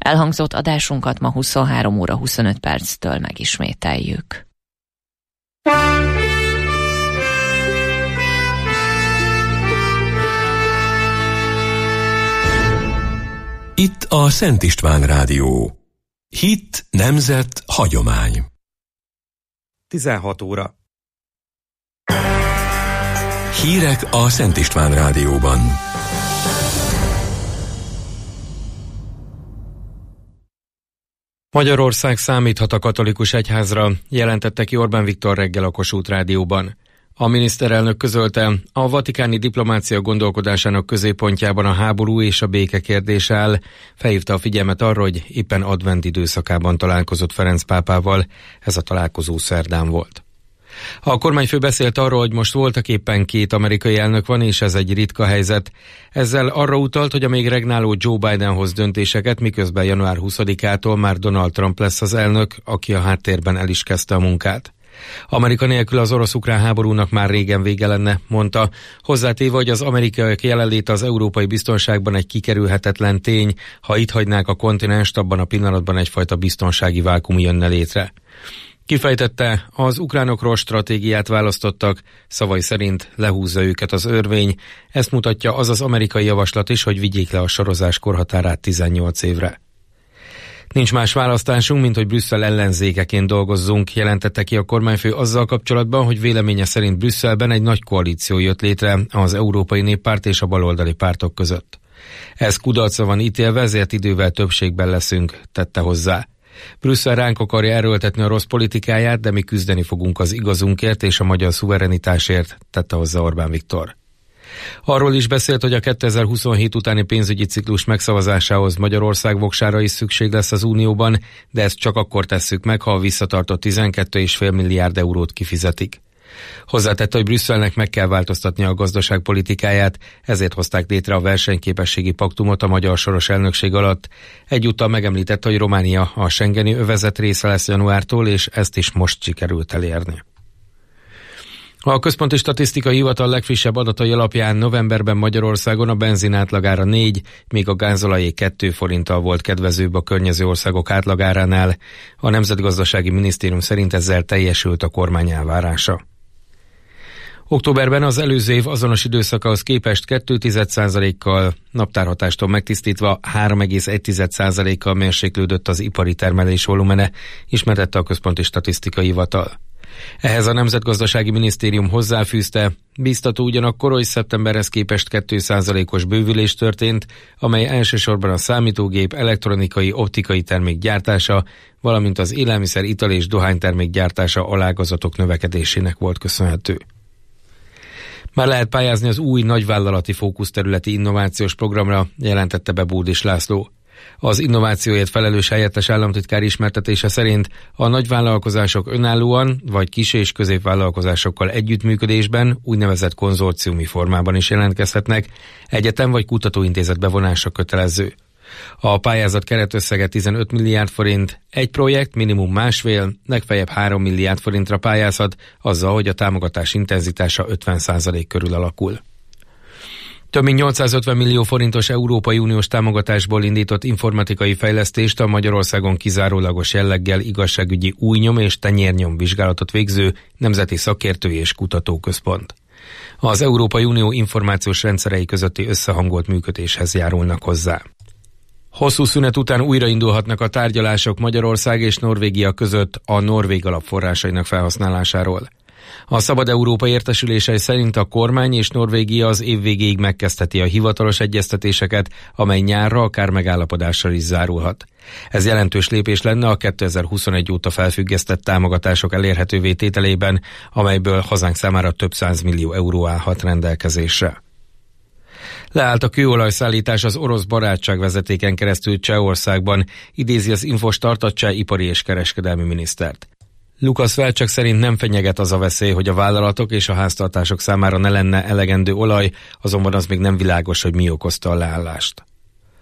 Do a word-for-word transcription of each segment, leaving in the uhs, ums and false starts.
Elhangzott adásunkat ma huszonhárom óra huszonöt perctől megismételjük. Itt a Szent István Rádió. Hit, nemzet, hagyomány. tizenhat óra. Hírek a Szent István Rádióban. Magyarország számíthat a katolikus egyházra, jelentette ki Orbán Viktor reggel a Kossuth Rádióban. A miniszterelnök közölte, a vatikáni diplomácia gondolkodásának középpontjában a háború és a béke kérdése áll. Felhívta a figyelmet arra, hogy éppen advent időszakában találkozott Ferenc pápával, ez a találkozó szerdán volt. A kormányfő beszélt arról, hogy most voltak éppen két amerikai elnök van, és ez egy ritka helyzet. Ezzel arra utalt, hogy a még regnáló Joe Biden hoz döntéseket, miközben január huszadikától már Donald Trump lesz az elnök, aki a háttérben el is kezdte a munkát. Amerika nélkül az orosz-ukrán háborúnak már régen vége lenne, mondta, hozzátéve, hogy az amerikaiak jelenléte az európai biztonságban egy kikerülhetetlen tény, ha itt hagynák a kontinenst, abban a pillanatban egyfajta biztonsági vákum jönne létre. Kifejtette, az ukránokról stratégiát választottak, szavai szerint lehúzza őket az örvény, ezt mutatja az az amerikai javaslat is, hogy vigyék le a sorozás korhatárát tizennyolc évre. Nincs más választásunk, mint hogy Brüsszel ellenzékeként dolgozzunk, jelentette ki a kormányfő azzal kapcsolatban, hogy véleménye szerint Brüsszelben egy nagy koalíció jött létre az Európai Néppárt és a baloldali pártok között. Ez kudarcra van ítélve, ezért idővel többségben leszünk, tette hozzá. Brüsszel ránk akarja erőltetni a rossz politikáját, de mi küzdeni fogunk az igazunkért és a magyar szuverenitásért, tette hozzá Orbán Viktor. Arról is beszélt, hogy a kétezer-huszonhét utáni pénzügyi ciklus megszavazásához Magyarország voksára is szükség lesz az Unióban, de ezt csak akkor tesszük meg, ha a visszatartott tizenkét egész öt milliárd eurót kifizetik. Hozzátette, hogy Brüsszelnek meg kell változtatnia a gazdaságpolitikáját, ezért hozták létre a versenyképességi paktumot a magyar soros elnökség alatt. Egyúttal megemlítette, hogy Románia a schengeni övezet része lesz januártól, és ezt is most sikerült elérni. A Központi Statisztikai Hivatal legfrissebb adatai alapján novemberben Magyarországon a benzin átlagára négy, míg a gázolajé két forinttal volt kedvezőbb a környező országok átlagáránál. A Nemzetgazdasági Minisztérium szerint ezzel teljesült a kormány elvárása. Októberben az előző év azonos időszakához képest két egész egy százalékkal, naptárhatástól megtisztítva három egész egy százalékkal mérséklődött az ipari termelés volumene, ismertette a Központi Statisztikai Hivatal. Ehhez a Nemzetgazdasági Minisztérium hozzáfűzte, bíztató ugyanakkor, hogy szeptemberhez képest két százalékos bővülés történt, amely elsősorban a számítógép, elektronikai, optikai termék gyártása, valamint az élelmiszer, ital és dohánytermék gyártása alágazatok növekedésének volt köszönhető. Már lehet pályázni az új nagyvállalati fókuszterületi innovációs programra, jelentette be Bódis László. Az innovációért felelős helyettes államtitkár ismertetése szerint a nagyvállalkozások önállóan vagy kis- és középvállalkozásokkal együttműködésben úgynevezett konzorciumi formában is jelentkezhetnek, egyetem vagy kutatóintézet bevonása kötelező. A pályázat keretösszege tizenöt milliárd forint, egy projekt minimum másfél, legfeljebb három milliárd forintra pályázhat, azzal, hogy a támogatás intenzitása ötven százalék körül alakul. Több mint nyolcszázötven millió forintos Európai Uniós támogatásból indított informatikai fejlesztést a Magyarországon kizárólagos jelleggel igazságügyi újnyom és tenyérnyom vizsgálatot végző Nemzeti Szakértői és Kutatóközpont. Az Európai Unió információs rendszerei közötti összehangolt működéshez járulnak hozzá. Hosszú szünet után újraindulhatnak a tárgyalások Magyarország és Norvégia között a norvég alapforrásainak felhasználásáról. A Szabad Európa értesülései szerint a kormány és Norvégia az év végéig megkezdheti a hivatalos egyeztetéseket, amely nyárra akár megállapodással is zárulhat. Ez jelentős lépés lenne a kétezer-huszonegy óta felfüggesztett támogatások elérhetővé tételében, amelyből hazánk számára több százmillió euró állhat rendelkezésre. Leállt a kőolajszállítás az orosz barátság vezetéken keresztül Csehországban, idézi az Infostart a cseh ipari és kereskedelmi minisztert. Lukasz Velcsek szerint nem fenyeget az a veszély, hogy a vállalatok és a háztartások számára ne lenne elegendő olaj, azonban az még nem világos, hogy mi okozta a leállást.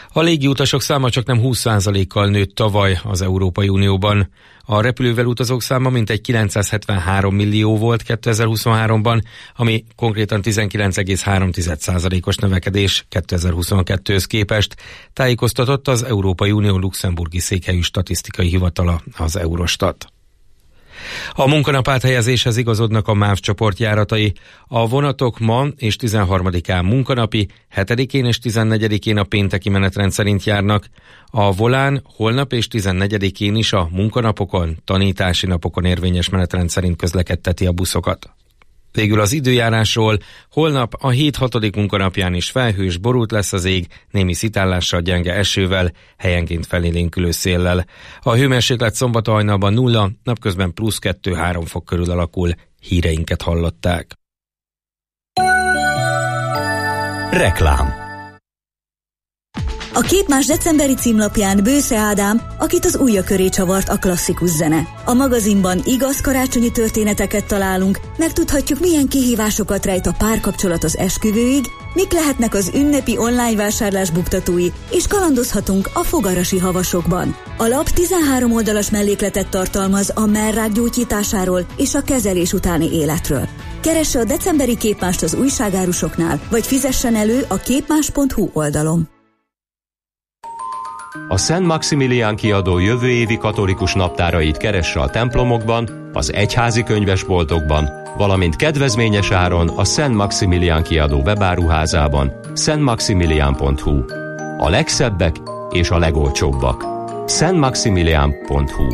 A légiutasok száma csaknem húsz százalékkal nőtt tavaly az Európai Unióban. A repülővel utazók száma mintegy kilencszázhetvenhárom millió volt kétezer-huszonháromban, ami konkrétan tizenkilenc egész három százalékos növekedés kétezer-huszonkettőhöz képest, tájékoztatott az Európai Unió luxemburgi székhelyű statisztikai hivatala, az Eurostat. A munkanap áthelyezéshez igazodnak a MÁV csoport járatai. A vonatok ma és tizenharmadikán munkanapi, hetedikén és tizennegyedikén a pénteki menetrend szerint járnak. A Volán holnap és tizennegyedikén is a munkanapokon, tanítási napokon érvényes menetrend szerint közlekedteti a buszokat. Végül az időjárásról: holnap a hét hatodik munkanapján is felhős, borult lesz az ég, némi szitállással, gyenge esővel, helyenként felélénkülő széllel. A hőmérséklet szombat hajnalban nulla, napközben plusz kettő-három fok körül alakul. Híreinket hallották. Reklám. A Képmás decemberi címlapján Bősze Ádám, akit az ujja köré csavart a klasszikus zene. A magazinban igaz karácsonyi történeteket találunk, megtudhatjuk, milyen kihívásokat rejt a párkapcsolat az esküvőig, mik lehetnek az ünnepi online vásárlás buktatói, és kalandozhatunk a fogarasi havasokban. A lap tizenhárom oldalas mellékletet tartalmaz a mellrák gyógyításáról és a kezelés utáni életről. Keresse a decemberi Képmást az újságárusoknál, vagy fizessen elő a képmás pont hu oldalon. A Szent Maximilián kiadó jövő évi katolikus naptárait keresse a templomokban, az egyházi könyvesboltokban, valamint kedvezményes áron a Szent Maximilián kiadó webáruházában, szent maximilián pont hu. A legszebbek és a legolcsóbbak. szent maximilián pont hu.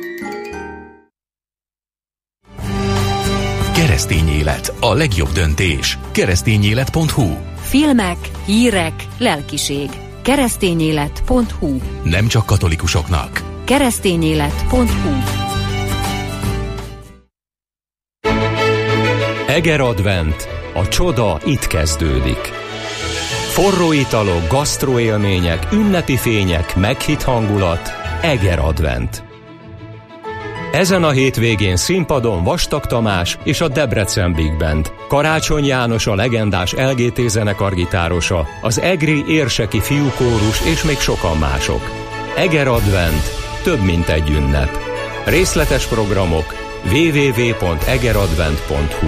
Keresztény élet, a legjobb döntés. keresztényélet pont hu. Filmek, hírek, lelkiség. keresztényélet pont hu. Nem csak katolikusoknak. keresztényélet pont hu. Eger Advent. A csoda itt kezdődik. Forró italok, gasztroélmények, ünnepi fények, meghitt hangulat. Eger Advent. Ezen a hétvégén színpadon Vastag Tamás és a Debrecen Big Band, Karácsony János a legendás el gé té zenekar gitárosa, az egri érseki fiúkórus és még sokan mások. Eger Advent, több mint egy ünnep. Részletes programok double-u double-u double-u pont egeradvent pont hu.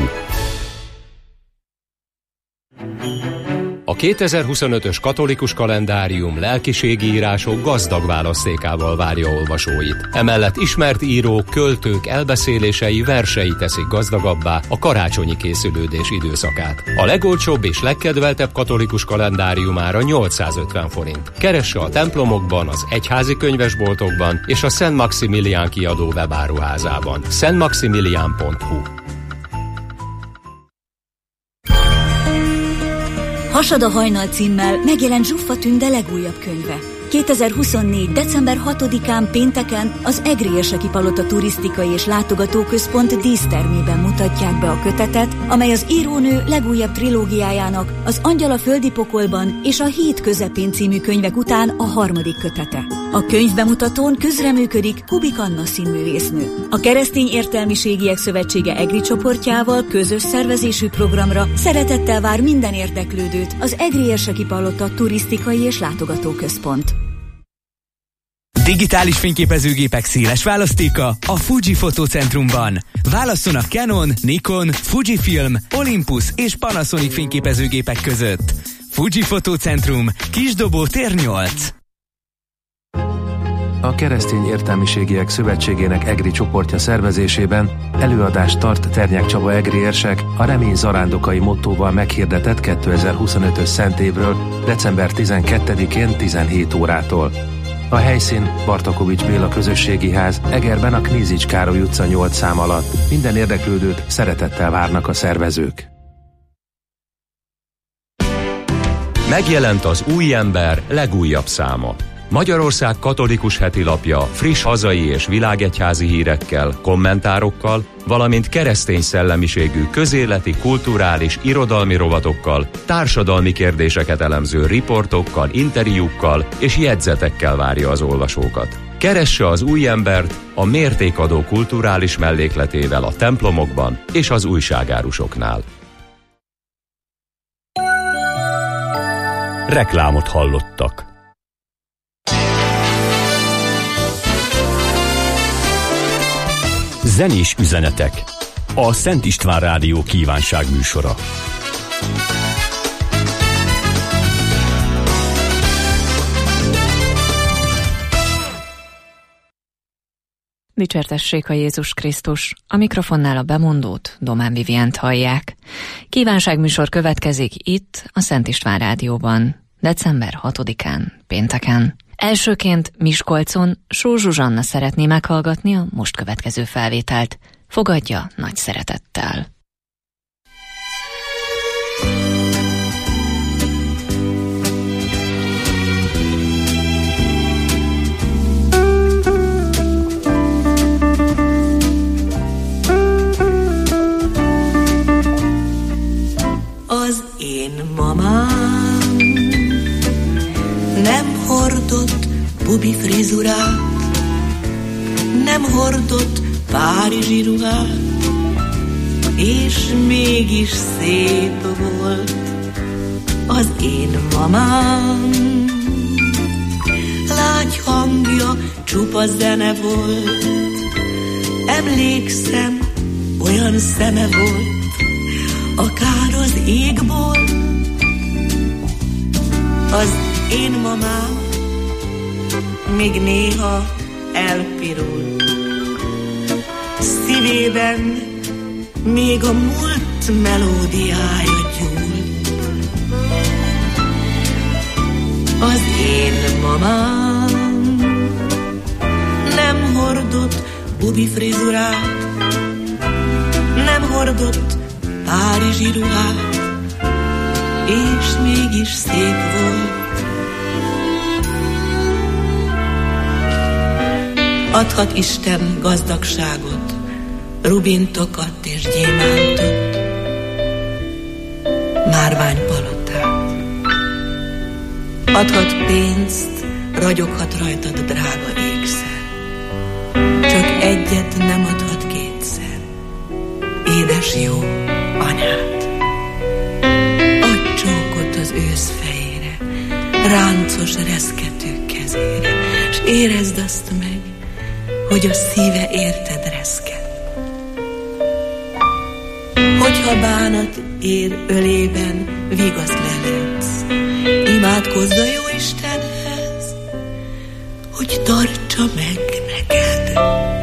A kétezer-huszonötös katolikus kalendárium lelkiségi írások gazdag választékával várja olvasóit. Emellett ismert írók, költők elbeszélései, versei teszik gazdagabbá a karácsonyi készülődés időszakát. A legolcsóbb és legkedveltebb katolikus kalendáriumára nyolcszázötven forint. Keresse a templomokban, az egyházi könyvesboltokban és a Szent Maximilián kiadó webáruházában. szent maximilián pont hu. Hasad a hajnal címmel megjelent Zsuffa Tünde legújabb könyve. kétezer-huszonnégy. december hatodikán pénteken az Egri Érseki Palota Turisztikai és Látogatóközpont dísztermében mutatják be a kötetet, amely az írónő legújabb trilógiájának, az Angyal a földi pokolban és a Híd közepén című könyvek után a harmadik kötete. A könyvbemutatón közreműködik Kubik Anna színművésznő. A Keresztény Értelmiségiek Szövetsége Egri csoportjával közös szervezésű programra szeretettel vár minden érdeklődőt az Egri Érseki Palota Turisztikai és Látogatóközpont. Digitális fényképezőgépek széles választéka a Fuji Fotócentrumban. Válasszon a Canon, Nikon, Fujifilm, Olympus és Panasonic fényképezőgépek között. Fuji Fotócentrum, Kisdobó tér nyolc. A Keresztény Értelmiségiek Szövetségének egri csoportja szervezésében előadást tart Ternyák Csaba egri érsek a Remény zarándokai mottóval meghirdetett kétezer-huszonötös szentévről december tizenkettedikén tizenhét órától. A helyszín Bartakovics Béla Közösségi Ház, Egerben a Knízics Károly utca nyolc szám alatt. Minden érdeklődőt szeretettel várnak a szervezők. Megjelent az Új Ember legújabb száma. Magyarország katolikus hetilapja friss hazai és világegyházi hírekkel, kommentárokkal, valamint keresztény szellemiségű közéleti, kulturális, irodalmi rovatokkal, társadalmi kérdéseket elemző riportokkal, interjúkkal és jegyzetekkel várja az olvasókat. Keresse az Új Embert a mértékadó kulturális mellékletével a templomokban és az újságárusoknál. Reklámot hallottak. zenés üzenetek. A Szent István Rádió kívánságműsora. Dicsértessék a Jézus Krisztus, a mikrofonnál a bemondót, Domán Vivient hallják. Kívánságműsor következik itt, a Szent István Rádióban, december hatodikán, pénteken. Elsőként Miskolcon Só Zsuzsanna szeretné meghallgatni a most következő felvételt. Fogadja nagy szeretettel. Az én mamám nem hordott bubi frizurát, nem hordott párizsi ruhát, és mégis szép volt az én mamám. Lágy hangja, csupa zene volt, emlékszem, olyan szeme volt, akár az égból. Az én mamám még néha elpirul, szívében még a múlt melódiája gyúl. Az én mamám nem hordott bubi frizurát, nem hordott párizsi ruhát, és mégis szép volt. Adhat Isten gazdagságot, rubintokat és gyémántot, márványpalotát. Adhat pénzt, ragyoghat rajtad drága ékszer, csak egyet nem adhat kétszer, édes jó anyát. Adj csókot az ősz fejére, ráncos reszkető kezére, s érezd azt meg, hogy a szíve érted reszket. Hogyha bánat ér ölében, vigaszt lelőtsz, imádkozz a Jóistenhez, hogy tartsa meg neked.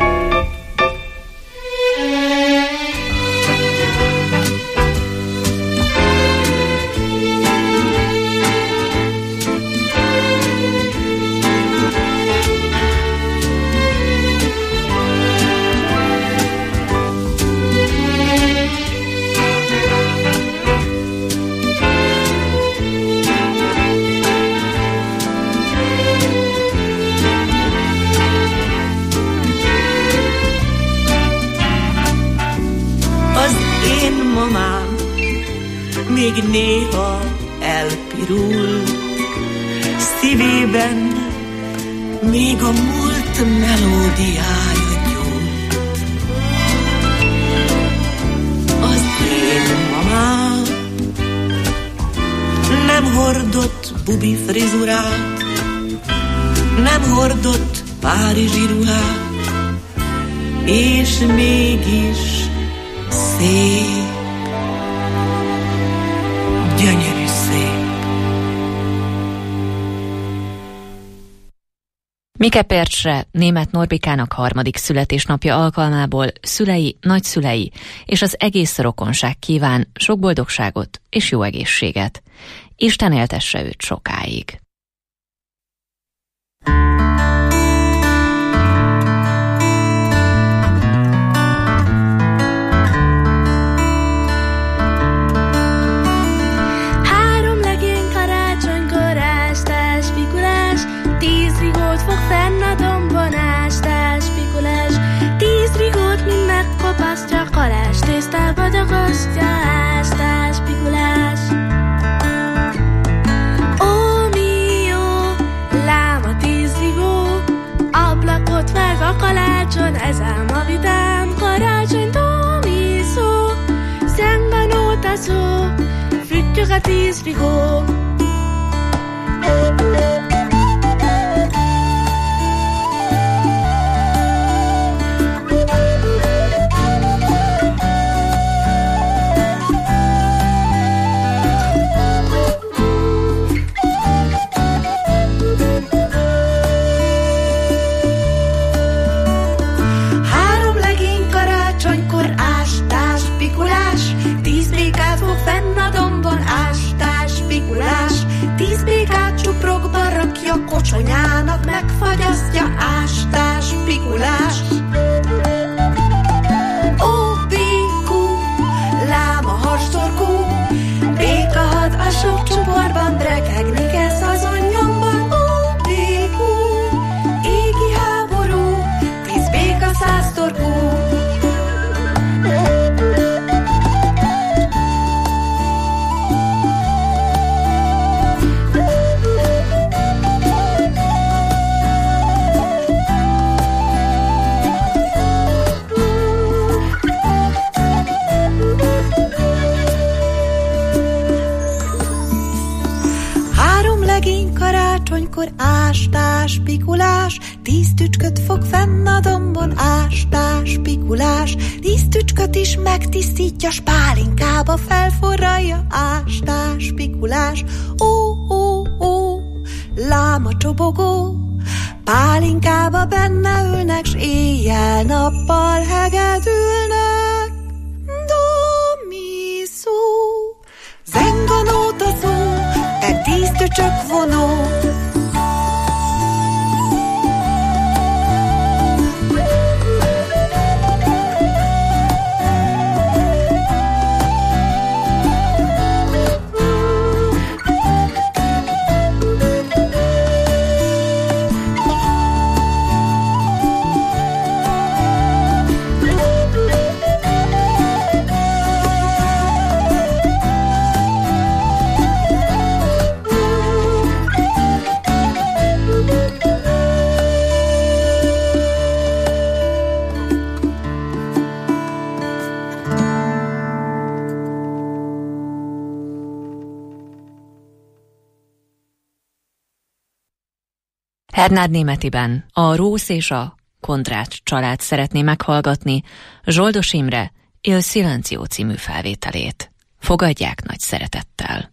Még néha elpirul, szívében még a múlt melódiája gyúl. Az én mamám nem hordott bubi frizurát, nem hordott párizsi ruhát, és mégis szép, gyönyörű szép. Mike Percsre, Németh Norbikának harmadik születésnapja alkalmából szülei, nagyszülei és az egész rokonság kíván sok boldogságot és jó egészséget. Isten éltesse őt sokáig. Fog fenn a dombon ástás, pikulás, tíz rigót mind megkopasztja, kalás tésztába dagasztja, ástás, pikulás. Ó, mi jó, lám a tíz rigó, ablakot vág a kalácson, ez ám a vidám karácsony, do, mi szó, szengben óta szó, füttyög a tíz rigó. kocsonyának megfagyasztja, ástás, pikulás. Ó, békú, láma, hastorkú, békahad a sok csoportban, rekegni kezd azon nyomban. Ó, békú, égi háború, tíz béka, száz torkú. Karácsonykor ástás, pikulás, tíz tücsköt fog fenn a dombon, ástás, pikulás, tíz tücsköt is megtisztítja, s pálinkába felforralja, ástás, pikulás. Ó, ó, ó, láma csobogó, pálinkába benne ülnek, s éjjel-nappal hegedülnek. Do, mi, szó, zenganóta szó, te tíz tücsök vonó. Hernád Németiben a Rósz és a Kondrát család szeretné meghallgatni Zsoldos Imre Il Silenzio című felvételét. Fogadják nagy szeretettel.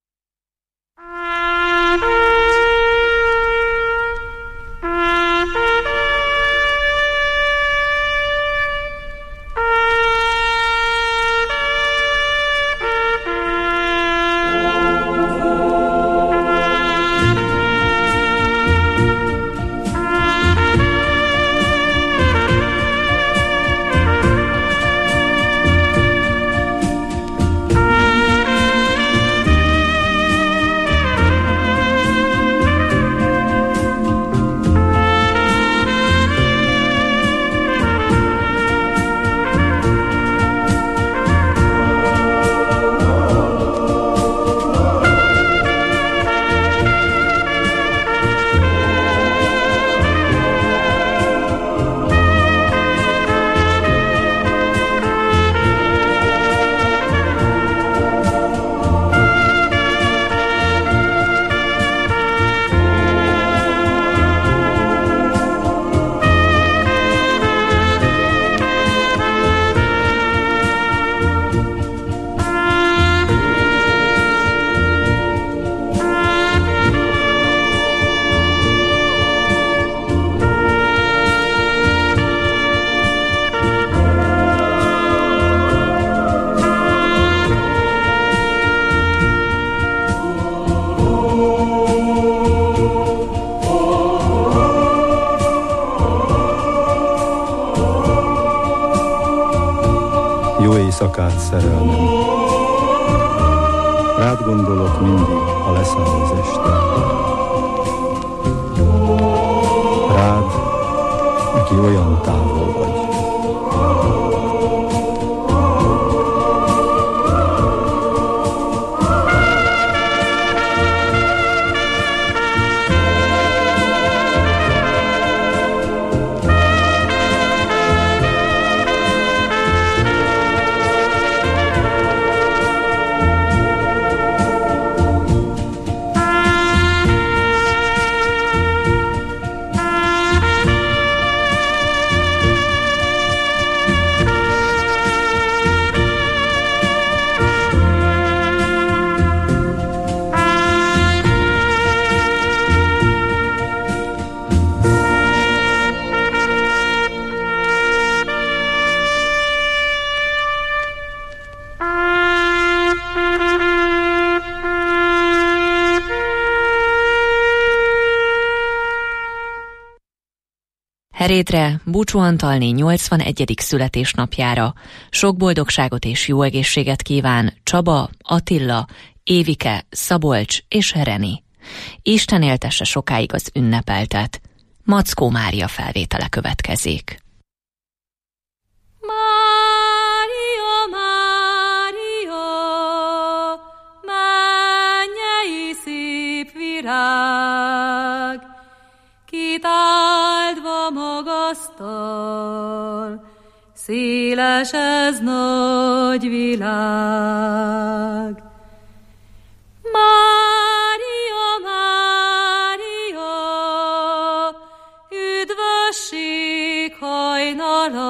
éjszakát, szerelmem. Rád gondolok mindig, ha leszáll az este. Rád, aki olyan távol vagy. Herétre, Bucsú Antalné nyolcvanegyedik születésnapjára sok boldogságot és jó egészséget kíván Csaba, Attila, Évike, Szabolcs és Reni. Isten éltesse sokáig az ünnepeltet. Mackó Mária felvétele következik. Mária, Mária, mennyei szép virág, kit áldva magasztal, széles ez nagy világ. Mária, Mária, üdvösség hajnala,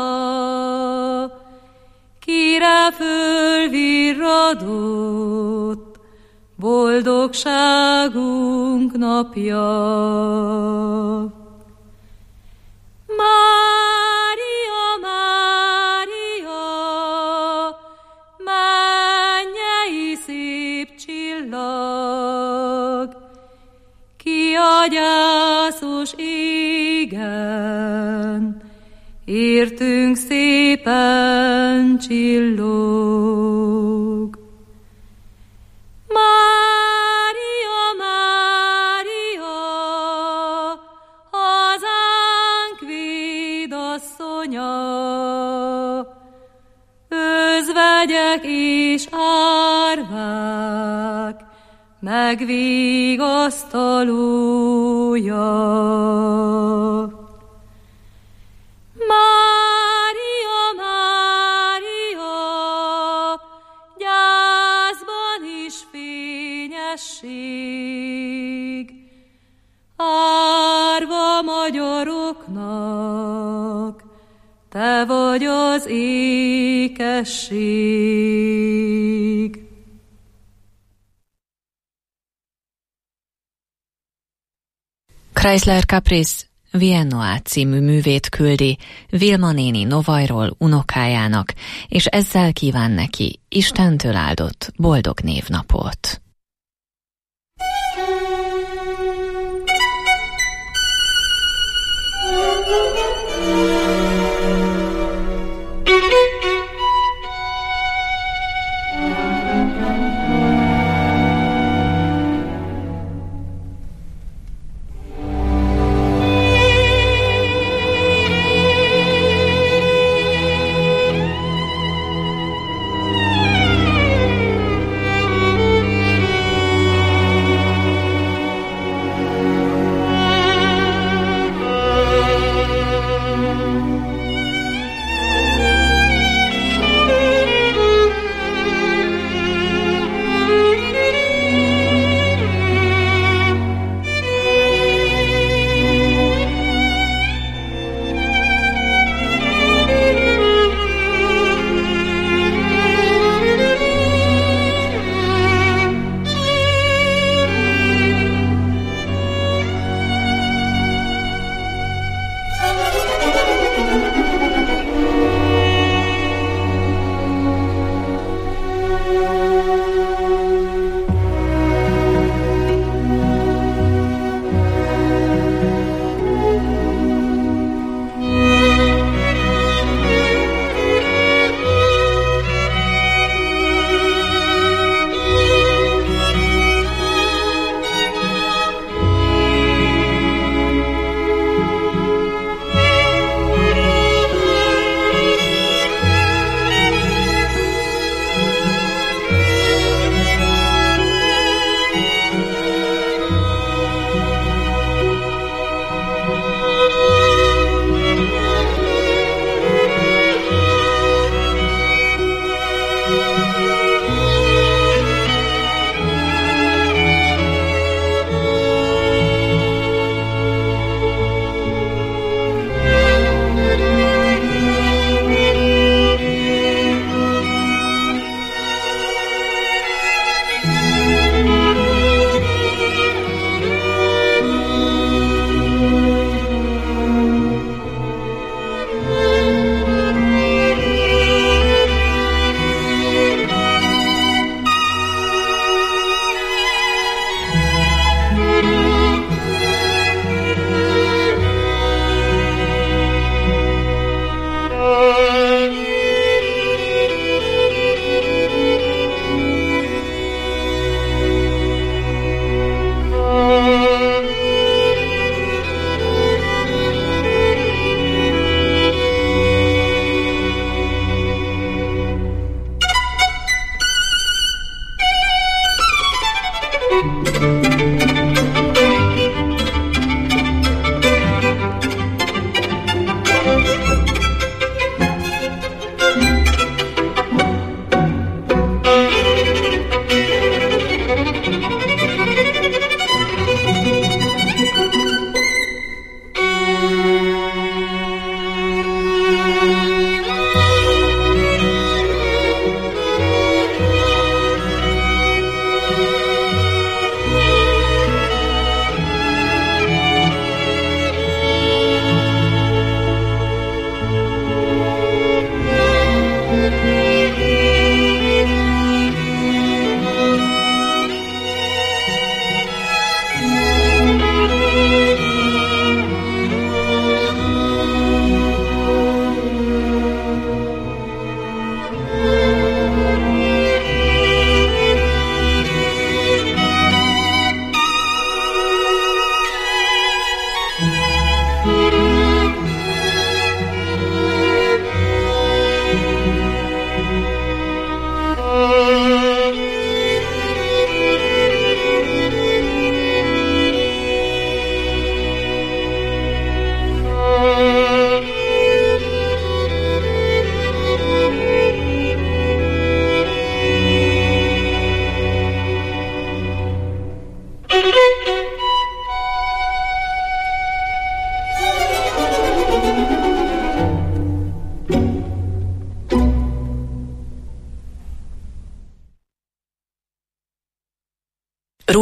kire fölvirradott, boldogságunk napja. Mária, Mária, mennyei szép csillag, ki a gyászos égen, értünk szépen csillog. Mária, Mária, hazánk védasszonya, özvegyek és árvák, megvigasztalója. Mária, Mária, gyászban is fényesség, árva magyaroknak, te vagy az ékesség. Chrysler Caprice Viennoa című művét küldi Vilma néni Novajról unokájának, és ezzel kíván neki Istentől áldott boldog névnapot. Mária,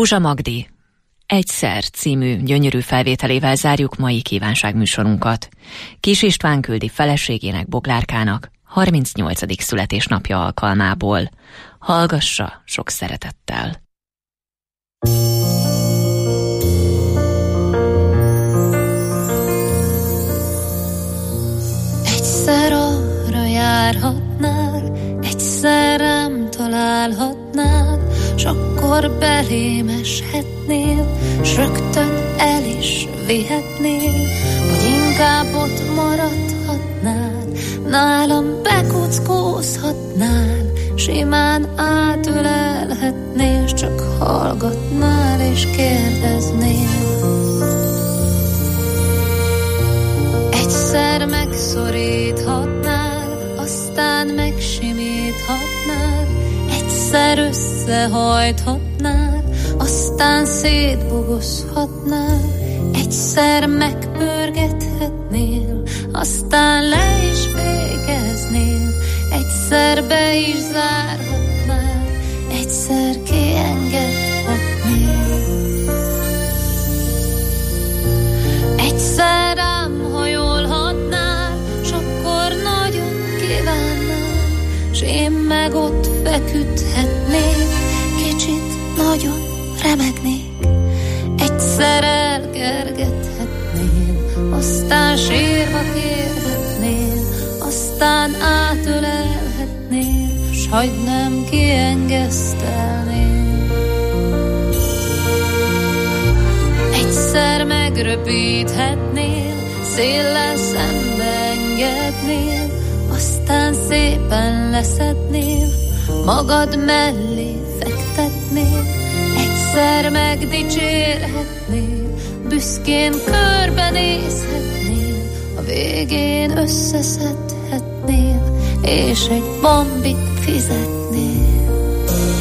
Józsa Magdi Egyszer című gyönyörű felvételével zárjuk mai kívánságműsorunkat. Kis István küldi feleségének, Boglárkának harmincnyolcadik születésnapja alkalmából. Hallgassa sok szeretettel! Egyszer arra járhatnál, egyszer rám találhatnál, s akkor belém eshetnél, s rögtön el is vihetnél, vagy inkább ott maradhatnál, nálam bekuckózhatnál, simán átölelhetnél, s csak hallgatnál és kérdeznél. Egyszer megszoríthatnál, aztán megsimíthatnál, egyszer összehajthatnál, aztán szétbogozhatnál, egyszer megpörgethetnél, aztán le is végeznél, egyszer be is zárhatnál, egyszer kiengedhetnél. Egyszer rám hajolhatnál, s akkor nagyon kívánnál, s én meg ott feküdhetnék, kicsit nagyon remegnék. Egyszer elkergethetnél, aztán sírva kérhetnél, aztán átölelhetnél, s hagyd nem kiengesztelnél. Egyszer megröpíthetnél, széllel szembeengednél, aztán szépen leszednél, magad mellé fektetnél. Egyszer megdicsérhetnél, büszkén körbenézhetnél, a végén összeszedhetnél, és egy bombit fizetnél.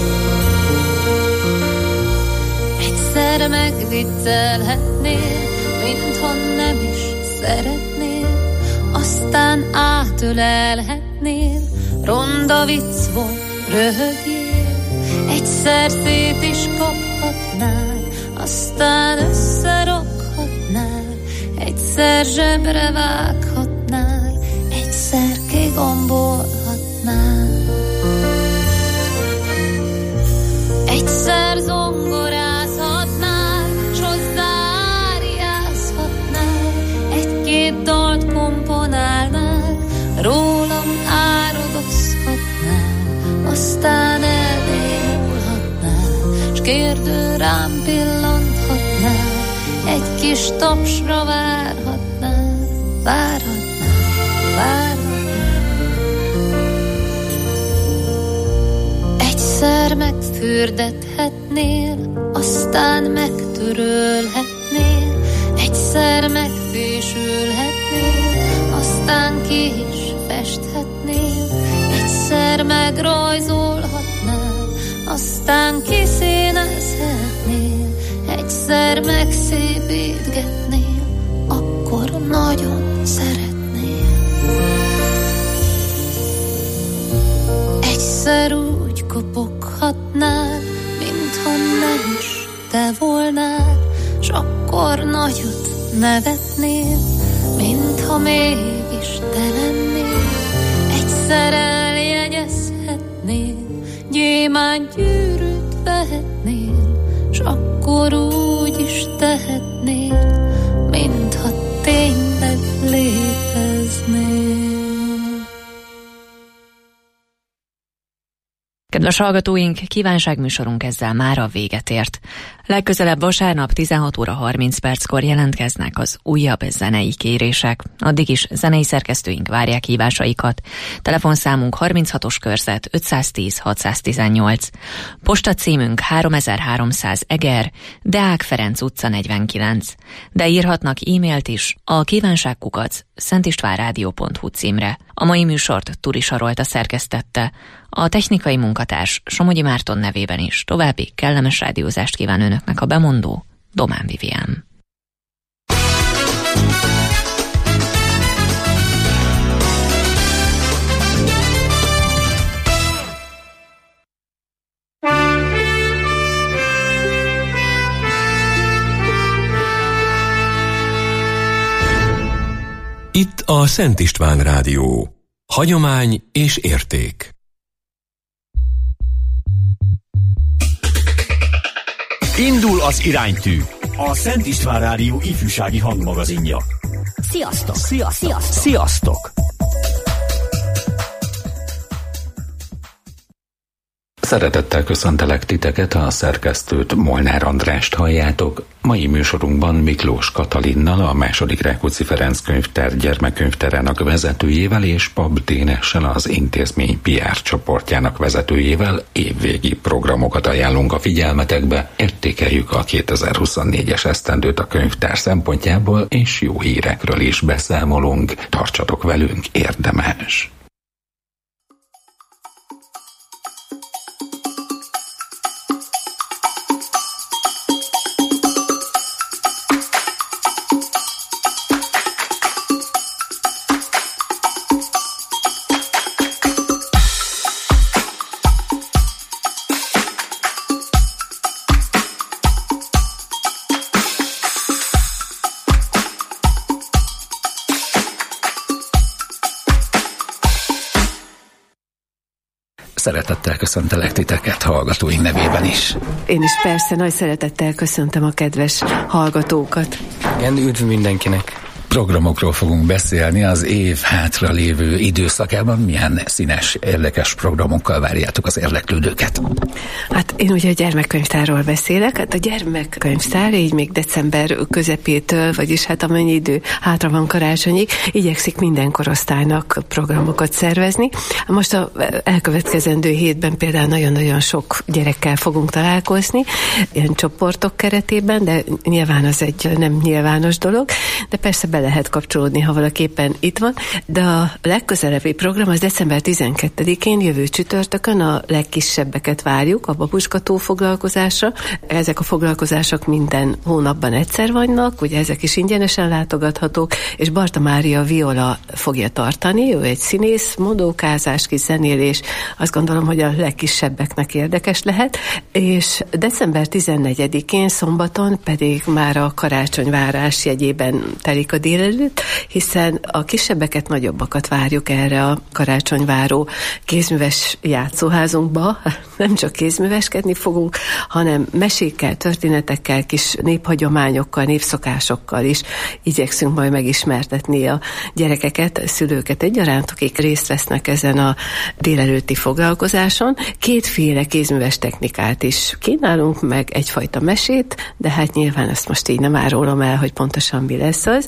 Egyszer megviccelhetnél, mintha nem is szeretnél, aztán átölelhetnél, ronda vicc volt, röhögjél. Egyszer szét is kaphatnál, aztán összerakhatnál, egyszer zsebre vághatnál, egyszer kigombolhatnál. Egyszer zongorázhatnál, s hozzááriázhatnál, egy-két dalt komponálnál, rólam árodozhatnál, aztán elnémulhatnál, s kérdő rám pillanthatnál, egy kis tapsra várhatnál, várhatnál, várhatnál. Egyszer megfürdethetnél, aztán megtörölhetnél, egyszer megfésülhetnél, aztán ki is festhetnél, egyszer megrajzolhatnál, aztán kiszínezhetnél, egyszer megszépítgetnél, akkor nagyon szeretnél. Egyszer úgy kopoghatnál, mintha nem is te volnál, s akkor nagyot nevetnél, mintha mégis te lennél. Egyszer eljegyezhetnél, gyémánt gyűrűt vehetnél, s akkor úgy is tehetnél, mintha tényleg léteznél. Kedves hallgatóink, kívánságműsorunk ezzel mára véget ért. Legközelebb vasárnap tizenhat óra harminc perckor jelentkeznek az újabb zenei kérések. Addig is zenei szerkesztőink várják hívásaikat. Telefonszámunk harminchatos körzet ötszáztíz hatszáztizennyolc. Postacímünk háromezer-háromszáz Eger, Deák Ferenc utca negyvenkilenc. De írhatnak e-mailt is a kívánságkukac szentistvánrádió pont hu címre. A mai műsort Turi Sarolta szerkesztette. A technikai munkatárs Somogyi Márton nevében is további kellemes rádiózást kíván önöknek a bemondó Domán Vivien. Itt a Szent István Rádió. Hagyomány és érték. Indul az iránytű. A Szent István Rádió ifjúsági hangmagazinja. Sziasztok! Sziasztok! Sziasztok! Sziasztok! Szeretettel köszöntelek titeket, a szerkesztőt, Molnár Andrást halljátok. Mai műsorunkban Miklós Katalinnal, a második Rákóczi Ferenc könyvtár gyermekkönyvtárának vezetőjével és Pap Dénessel, az intézmény pé er csoportjának vezetőjével évvégi programokat ajánlunk a figyelmetekbe, értékeljük a kétezer-huszonnégyes esztendőt a könyvtár szempontjából, és jó hírekről is beszámolunk. Tartsatok velünk, érdemes! Szeretettel köszöntelek titeket, hallgatóink nevében is. Én is persze nagy szeretettel köszöntöm a kedves hallgatókat. Igen, üdv mindenkinek. Programokról fogunk beszélni az év hátra lévő időszakában. Milyen színes, érdekes programokkal várjátok az érdeklődőket? Hát én ugye a gyermekkönyvtárról beszélek. Hát a gyermekkönyvtár így még december közepétől, vagyis hát amennyi idő hátra van karácsonyig, igyekszik minden korosztálynak programokat szervezni. Most az elkövetkezendő hétben például nagyon-nagyon sok gyerekkel fogunk találkozni, ilyen csoportok keretében, de nyilván az egy nem nyilvános dolog, de persze be lehet kapcsolódni, ha valaképpen itt van, de a legközelebbi program az december tizenkettedikén, jövő csütörtökön a legkisebbeket várjuk a babuskató foglalkozásra. Ezek a foglalkozások minden hónapban egyszer vannak, ugye ezek is ingyenesen látogathatók, és Barta Mária Viola fogja tartani, ő egy színész, modókázás, kis zenélés, azt gondolom, hogy a legkisebbeknek érdekes lehet, és december tizennegyedikén, szombaton pedig már a karácsonyvárás jegyében telik a délelőtt, hiszen a kisebbeket, nagyobbakat várjuk erre a karácsonyváró kézműves játszóházunkba. Nem csak kézműveskedni fogunk, hanem mesékkel, történetekkel, kis néphagyományokkal, népszokásokkal is igyekszünk majd megismertetni a gyerekeket, szülőket egyaránt, akik részt vesznek ezen a délelőtti foglalkozáson. Kétféle kézműves technikát is kínálunk, meg egyfajta mesét, de hát nyilván ezt most így nem árulom el, hogy pontosan mi lesz az.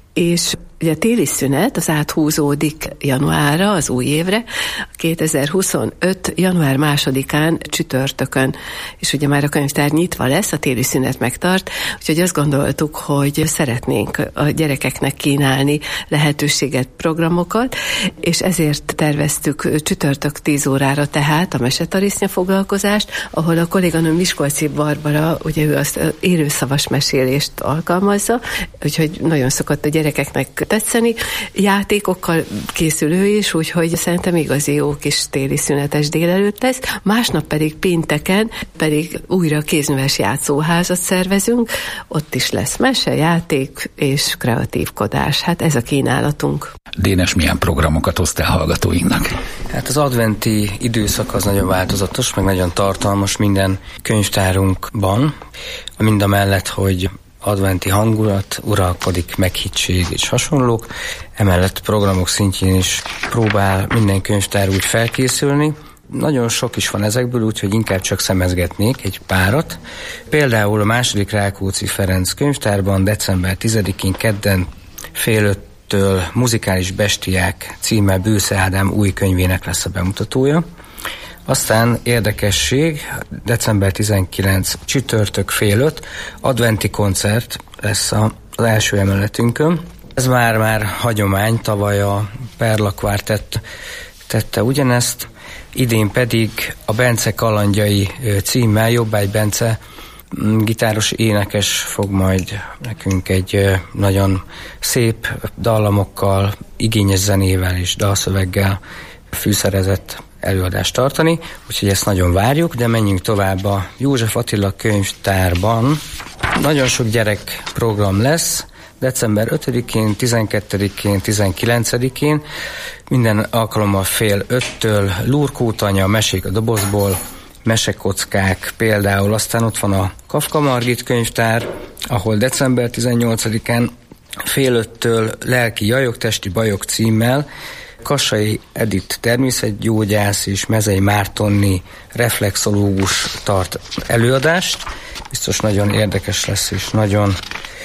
És ugye a téli szünet az áthúzódik januárra, az új évre, kétezer-huszonöt. január másodikán csütörtökön, és ugye már a könyvtár nyitva lesz, a téli szünet megtart, úgyhogy azt gondoltuk, hogy szeretnénk a gyerekeknek kínálni lehetőséget, programokat, és ezért terveztük csütörtök tíz órára tehát a mesetarisznya foglalkozást, ahol a kolléganőm Miskolci Barbara, ugye ő azt élőszavas mesélést alkalmazza, úgyhogy nagyon szokott a gyerekeknek tetszeni. Játékokkal készül ő is, úgyhogy szerintem igazi jó kis téli szünetes délelőtt lesz. Másnap pedig pénteken pedig újra kézműves játszóházat szervezünk. Ott is lesz mese, játék és kreatívkodás. Hát ez a kínálatunk. Dénes, milyen programokat hoztál hallgatóinknak? Hát az adventi időszak az nagyon változatos, meg nagyon tartalmas minden könyvtárunkban. Mind a mellett, hogy adventi hangulat, uralkodik meghittség és hasonlók. Emellett programok szintjén is próbál minden könyvtár úgy felkészülni. Nagyon sok is van ezekből, úgyhogy inkább csak szemezgetnék egy párat. Például a második Rákóczi Ferenc könyvtárban december tizedikén kedden fél öttől Muzikális Bestiák címmel Bősze Ádám új könyvének lesz a bemutatója. Aztán érdekesség, december tizenkilencedike csütörtök fél öt, adventi koncert lesz az első emeletünkön. Ez már-már hagyomány, tavaly a Perla Quartett tette ugyanezt, idén pedig a Bence kalandjai címmel Jobbágy Bence gitáros énekes fog majd nekünk egy nagyon szép dallamokkal, igényes zenével és dalszöveggel fűszerezett előadást tartani, úgyhogy ezt nagyon várjuk, de menjünk tovább a József Attila könyvtárban. Nagyon sok gyerekprogram lesz, december ötödikén, tizenkettedikén, tizenkilencedikén, minden alkalommal fél öttől Lurkótanya, Mesék a dobozból, mesekockák például, aztán ott van a Kafka Margit könyvtár, ahol december tizennyolcadikán fél öttől Lelki jajok, testi bajok címmel Kassai Edith természetgyógyász és Mezei Mártonni reflexológus tart előadást. Biztos nagyon érdekes lesz, és nagyon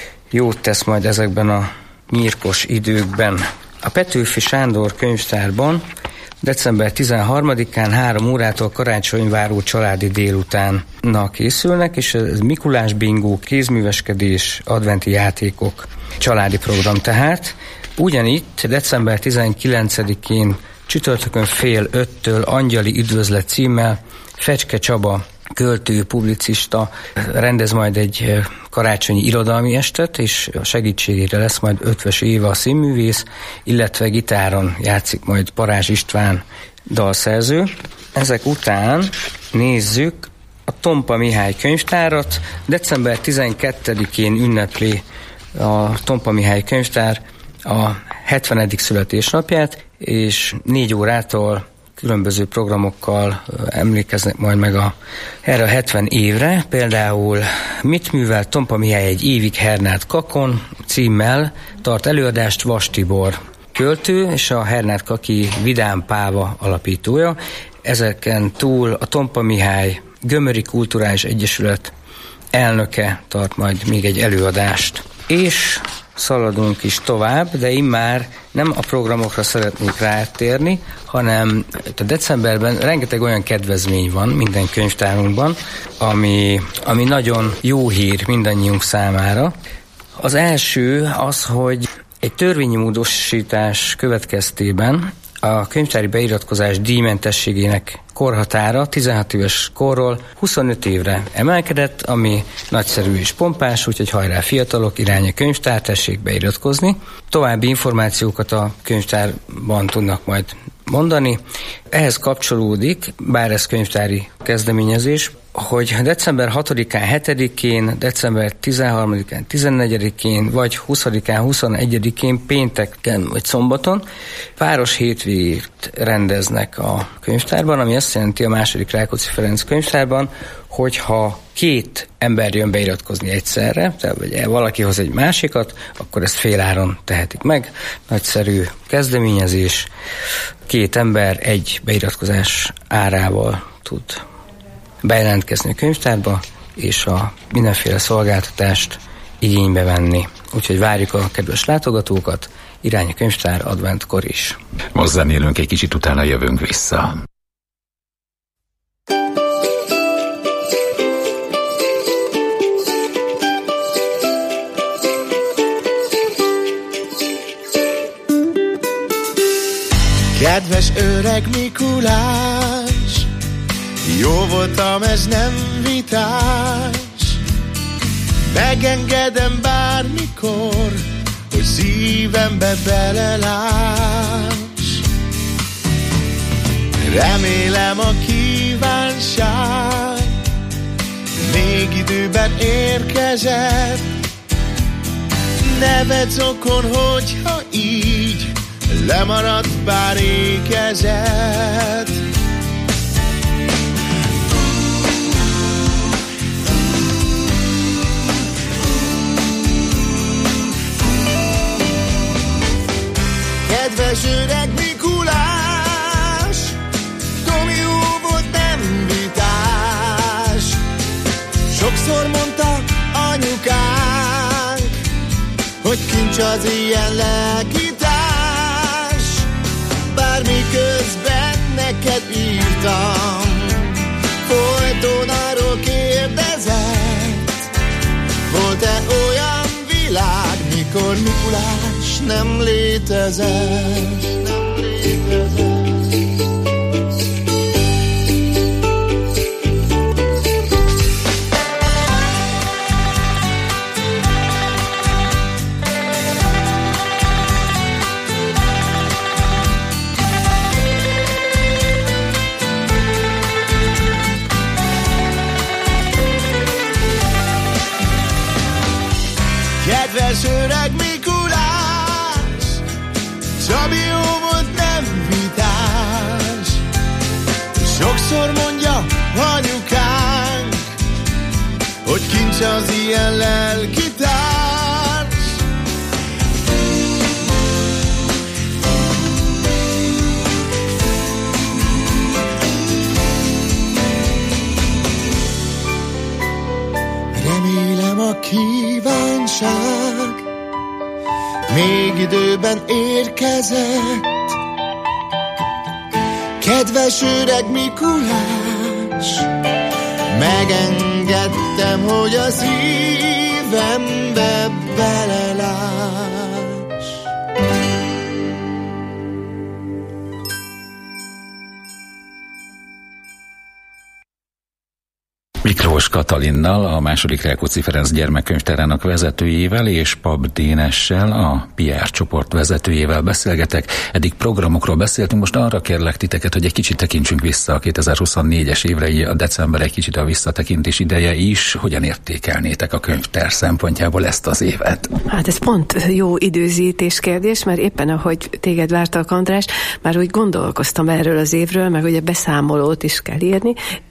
jót tesz majd ezekben a nyírkos időkben. A Petőfi Sándor könyvtárban december tizenharmadikán három órától karácsonyváró családi délutánnak készülnek, és ez Mikulás bingó, kézműveskedés, adventi játékok, családi program tehát. Ugyanitt december tizenkilencedikén csütörtökön fél öttől Angyali üdvözlet címmel Fecske Csaba költő, publicista rendez majd egy karácsonyi irodalmi estet, és a segítségére lesz majd Ötvös Éva színművész, illetve gitáron játszik majd Parázs István dalszerző. Ezek után nézzük a Tompa Mihály könyvtárat. december tizenkettedikén ünnepli a Tompa Mihály könyvtár a hetvenedik születésnapját, és négy órától különböző programokkal emlékeznek majd meg a, erre a hetven évre. Például Mit művel Tompa Mihály egy évig Hernád Kakon címmel tart előadást Vas Tibor költő, és a Hernád Kaki Vidám Páva alapítója. Ezeken túl a Tompa Mihály Gömöri Kulturális Egyesület elnöke tart majd még egy előadást. És szaladunk is tovább, de immár nem a programokra szeretnék rátérni, hanem a decemberben rengeteg olyan kedvezmény van minden könyvtárunkban, ami, ami nagyon jó hír mindannyiunk számára. Az első az, hogy egy törvényi módosítás következtében a könyvtári beiratkozás díjmentességének korhatára tizenhat éves korról huszonöt évre emelkedett, ami nagyszerű és pompás, úgyhogy hajrá fiatalok, irány a könyvtár, tessék beiratkozni. További információkat a könyvtárban tudnak majd mondani. Ehhez kapcsolódik, bár ez könyvtári kezdeményezés, hogy december hatodikán, hetedikén, december tizenharmadikán, tizennegyedikén, vagy huszadikán, huszonegyedikén, pénteken vagy szombaton páros hétvégét rendeznek a könyvtárban, ami azt jelenti a második Rákóczi Ferenc könyvtárban, hogyha két ember jön beiratkozni egyszerre, tehát vagy valaki hoz egy másikat, akkor ezt féláron tehetik meg. Nagyszerű kezdeményezés, két ember egy beiratkozás árával tud bejelentkezni a könyvtárba, és a mindenféle szolgáltatást igénybe venni. Úgyhogy várjuk a kedves látogatókat, irány a könyvtár adventkor is. Most zenélünk egy kicsit, utána jövünk vissza. Kedves öreg Mikulás, jó voltam, ez nem vitás. Megengedem bármikor, hogy szívembe beleláss. Remélem a kívánság még időben érkezett. Nevetsz okon, hogyha így lemaradt pár ékezet. Kedves öreg Mikulás, Tomi jó volt, nem vitás. Sokszor mondta anyukánk, hogy kincs az ilyen lelkitárs. Bármi közben neked írtam, folyton arról kérdezett, volt-e olyan világ, mikor Mikulás nem létezett. Nem létezett. Kedves öreg Mikulás, Sokszor mondja anyukánk, hogy kincs az ilyen lelkitárs. Remélem a kívánság még időben érkezett. Kedves öreg Mikulás, megengedtem, hogy a szívembe beleláss. Miklós Katalinnal, a második Rákóczi Ferenc gyermekkönyvtárának vezetőjével és Pap Dénessel, a pé er csoport vezetőjével beszélgetek. Eddig programokról beszéltünk, most arra kérlek titeket, hogy egy kicsit tekintsünk vissza a kétezer-huszonnégyes évre, a december egy kicsit a visszatekintés ideje is. Hogyan értékelnétek a könyvtár szempontjából ezt az évet? Hát ez pont jó időzítés kérdés, mert éppen ahogy téged vártak, András, már úgy gondolkoztam erről az évről, meg ugye beszámolót is kell írni,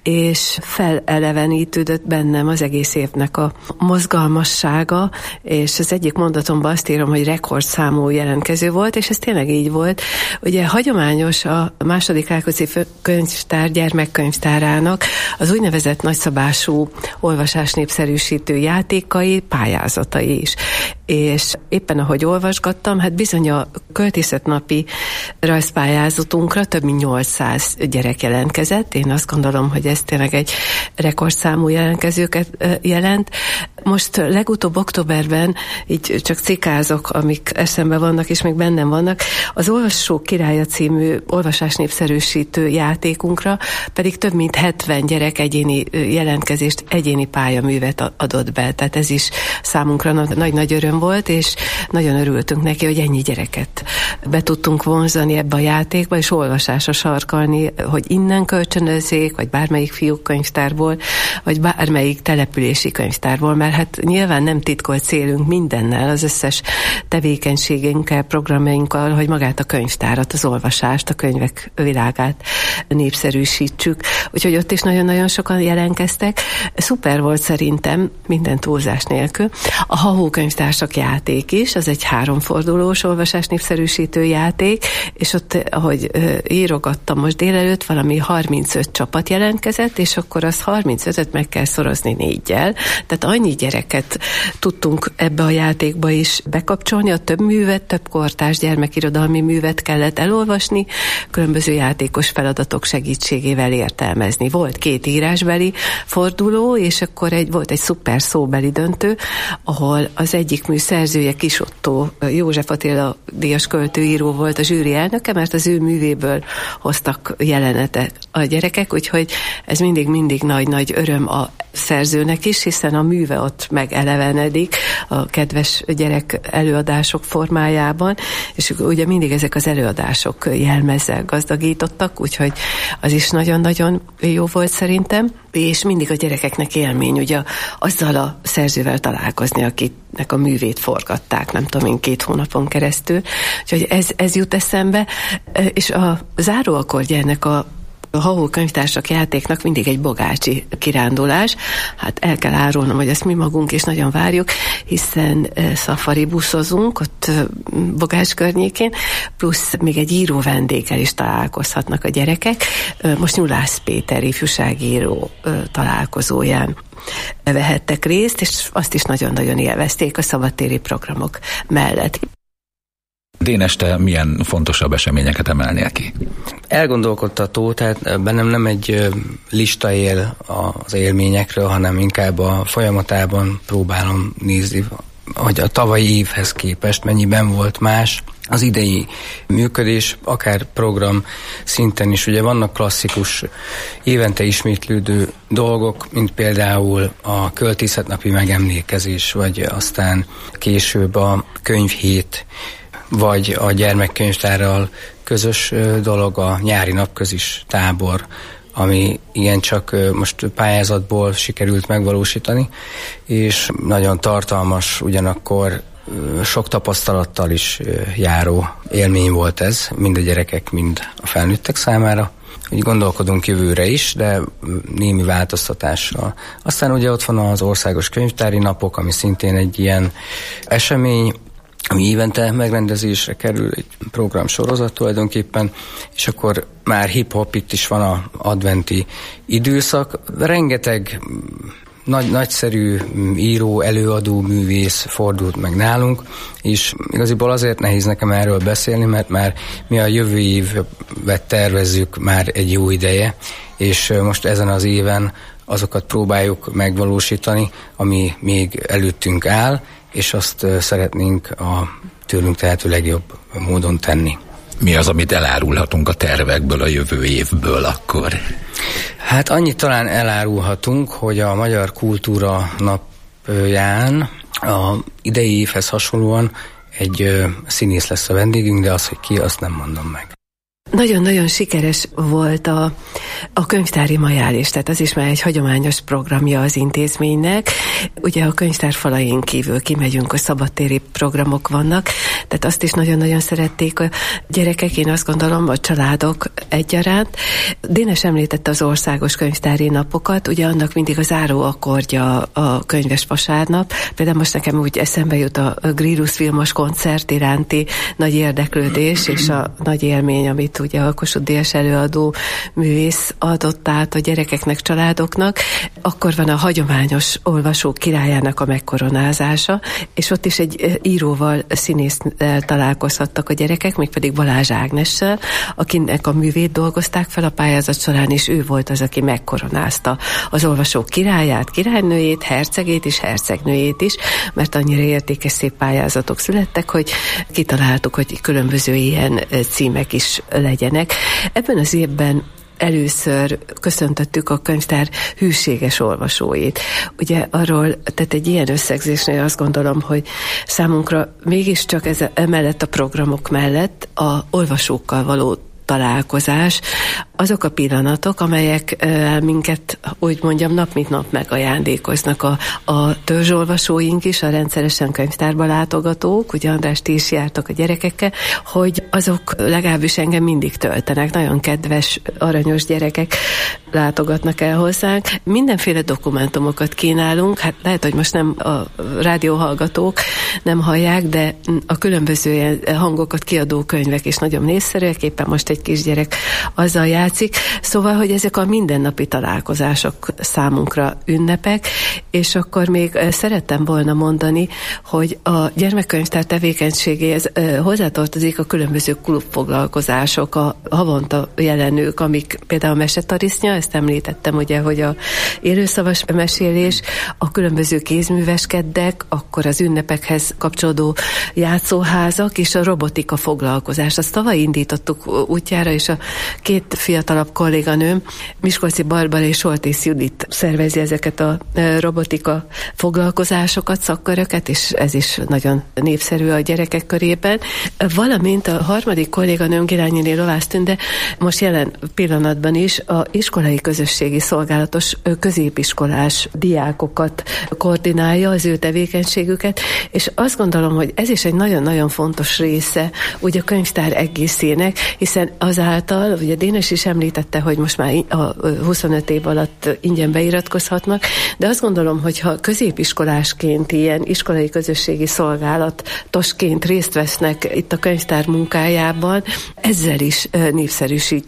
és felelevenítődött bennem az egész évnek a mozgalmassága, és az egyik mondatomban azt írom, hogy rekordszámú jelentkező volt, és ez tényleg így volt. Ugye hagyományos a második Rákóczi könyvtár gyermekkönyvtárának az úgynevezett nagyszabású olvasásnépszerűsítő játékai, pályázatai is. És éppen ahogy olvasgattam, hát bizony a költészetnapi rajzpályázatunkra több mint nyolcszáz gyerek jelentkezett. Én azt gondolom, hogy ez tényleg egy rekordszámú jelentkezőket jelent. Most legutóbb októberben, így csak cikázok, amik eszembe vannak, és még bennem vannak, az Olvasók királya című olvasásnépszerűsítő játékunkra pedig több mint hetven gyerek egyéni jelentkezést, egyéni pályaművet adott be. Tehát ez is számunkra nagy-nagy öröm volt, és nagyon örültünk neki, hogy ennyi gyereket be tudtunk vonzani ebbe a játékba, és olvasásra sarkalni, hogy innen kölcsönözzék, vagy bármelyik fiúkkönyvtárból, vagy bármelyik települési könyvtárból, mert hát nyilván nem titkolt célunk mindennel, az összes tevékenységünkkel, programjainkkal, hogy magát a könyvtárat, az olvasást, a könyvek világát népszerűsítsük. Úgyhogy ott is nagyon-nagyon sokan jelentkeztek. Szuper volt szerintem, minden túlzás nélkül. A Hahó könyvtársak játék is, az egy háromfordulós olvasás népszerűsítő játék, és ott, ahogy írogattam most délelőtt, valami harmincöt csapat jelentkezett, és akkor az harmincötöt meg kell szorozni négyel. Tehát annyi gyereket tudtunk ebbe a játékba is bekapcsolni, a több művet, több kortárs gyermekirodalmi művet kellett elolvasni, különböző játékos feladatok segítségével értelmezni. Volt két írásbeli forduló, és akkor egy, volt egy szuper szóbeli döntő, ahol az egyik mű szerzője Kis Ottó, József Attila díjas költőíró volt a zsűri elnöke, mert az ő művéből hoztak jelenetet a gyerekek, úgyhogy ez mindig-mindig nagy-nagy öröm a szerzőnek is, hiszen a műve ott megelevenedik a kedves gyerek előadások formájában, és ugye mindig ezek az előadások jelmezzel gazdagítottak, úgyhogy az is nagyon-nagyon jó volt szerintem, és mindig a gyerekeknek élmény, ugye azzal a szerzővel találkozni, akinek a művét forgatták, nem tudom én, két hónapon keresztül. Úgyhogy ez, ez jut eszembe, és a záróakkordja ennek a a Hahó könyvtársak játéknak mindig egy bogácsi kirándulás. Hát el kell árulnom, hogy ezt mi magunk is nagyon várjuk, hiszen szafari buszozunk ott Bogács környékén, plusz még egy író vendéggel is találkozhatnak a gyerekek. Most Nyulász Péter ifjúságíró találkozóján vehettek részt, és azt is nagyon-nagyon élvezték a szabadtéri programok mellett. Dénes, te milyen fontosabb eseményeket emelnél ki? Elgondolkodtató, tehát bennem nem egy lista él az élményekről, hanem inkább a folyamatában próbálom nézni, hogy a tavalyi évhez képest mennyiben volt más az idei működés, akár program szinten is. Ugye vannak klasszikus, évente ismétlődő dolgok, mint például a költészetnapi megemlékezés, vagy aztán később a könyvhét, vagy a gyermekkönyvtárral közös dolog a nyári napközis tábor, ami igencsak most pályázatból sikerült megvalósítani, és nagyon tartalmas, ugyanakkor sok tapasztalattal is járó élmény volt ez, mind a gyerekek, mind a felnőttek számára. Úgy gondolkodunk jövőre is, de némi változtatással. Aztán ugye ott van az Országos Könyvtári Napok, ami szintén egy ilyen esemény, ami évente megrendezésre kerül, egy programsorozat tulajdonképpen, és akkor már hip-hop, itt is van a adventi időszak. Rengeteg nagy, nagyszerű író, előadó, művész fordult meg nálunk, és igaziból azért nehéz nekem erről beszélni, mert már mi a jövő évet tervezzük már egy jó ideje, és most ezen az éven azokat próbáljuk megvalósítani, ami még előttünk áll, és azt szeretnénk a tőlünk tehető legjobb módon tenni. Mi az, amit elárulhatunk a tervekből, a jövő évből akkor? Hát annyit talán elárulhatunk, hogy a Magyar Kultúra Napján a idei évhez hasonlóan egy színész lesz a vendégünk, de az, hogy ki, azt nem mondom meg. Nagyon-nagyon sikeres volt a, a könyvtári majálés, tehát az is már egy hagyományos programja az intézménynek. Ugye a könyvtár falain kívül kimegyünk, a szabadtéri programok vannak, tehát azt is nagyon-nagyon szerették a gyerekek, én azt gondolom, a családok egyaránt. Dénes említette az Országos Könyvtári Napokat, ugye annak mindig a záró akkordja a könyves vasárnap. Például most nekem úgy eszembe jut a Grillus filmos koncert iránti nagy érdeklődés, és a nagy élmény, amit ugye a Kossuth Díjas előadó művész adott át a gyerekeknek, családoknak. Akkor van a hagyományos olvasók királyának a megkoronázása, és ott is egy íróval, színésszel találkozhattak a gyerekek, mégpedig Balázs Ágnessel, akinek a művét dolgozták fel a pályázat során, és ő volt az, aki megkoronázta az olvasók királyát, királynőjét, hercegét és hercegnőjét is, mert annyira értékes szép pályázatok születtek, hogy kitaláltuk, hogy különböző ilyen címek is legyenek. Ebben az évben először köszöntöttük a könyvtár hűséges olvasóit. Ugye arról, tehát egy ilyen összegzésnél azt gondolom, hogy számunkra mégiscsak ez emellett a programok mellett a olvasókkal való találkozás, azok a pillanatok, amelyek e, minket, úgy mondjam, nap mint nap megajándékoznak a, a törzsolvasóink is, a rendszeresen könyvtárba látogatók, ugye András, ti is jártak a gyerekekkel, hogy azok legalábbis engem mindig töltenek, nagyon kedves, aranyos gyerekek látogatnak el hozzánk. Mindenféle dokumentumokat kínálunk, hát lehet, hogy most nem a rádióhallgatók nem hallják, de a különböző hangokat kiadó könyvek is nagyon népszerűek, éppen most egy kisgyerek azzal játszik. Szóval, hogy ezek a mindennapi találkozások számunkra ünnepek, és akkor még szerettem volna mondani, hogy a gyermekkönyvtár tevékenységéhez hozzátartozik a különböző klubfoglalkozások, a havonta jelenők, amik például a mesetarisznya, ezt említettem ugye, hogy a élőszavas mesélés, a különböző kézműveskeddek, akkor az ünnepekhez kapcsolódó játszóházak és a robotika foglalkozás. Azt tavaly indítottuk útjára, és a két fiatalabb kolléganőm, Miskolci Barbara és Soltész Judit szervezi ezeket a robotika foglalkozásokat, szakköröket, és ez is nagyon népszerű a gyerekek körében. Valamint a harmadik kolléganőm, Girányiné Lovász Tünde, most jelen pillanatban is a iskolai közösségi szolgálatos középiskolás diákokat koordinálja, az ő tevékenységüket, és azt gondolom, hogy ez is egy nagyon-nagyon fontos része ugye a könyvtár egészének, hiszen azáltal, ugye Dénes is említette, hogy most már a huszonöt év alatt ingyen beiratkozhatnak, de azt gondolom, hogy ha középiskolásként ilyen iskolai közösségi szolgálatosként részt vesznek itt a könyvtár munkájában, ezzel is népszerűsít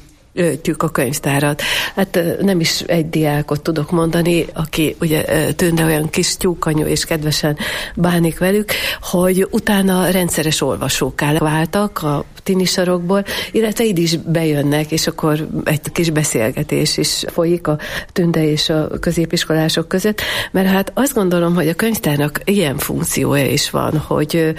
a könyvtárat. Hát nem is egy diákot tudok mondani, aki ugye Tünde olyan kis tyúkanyú és kedvesen bánik velük, hogy utána rendszeres olvasókká váltak a tinisarokból, illetve így is bejönnek, és akkor egy kis beszélgetés is folyik a Tünde és a középiskolások között, mert hát azt gondolom, hogy a könyvtárnak ilyen funkciója is van, hogy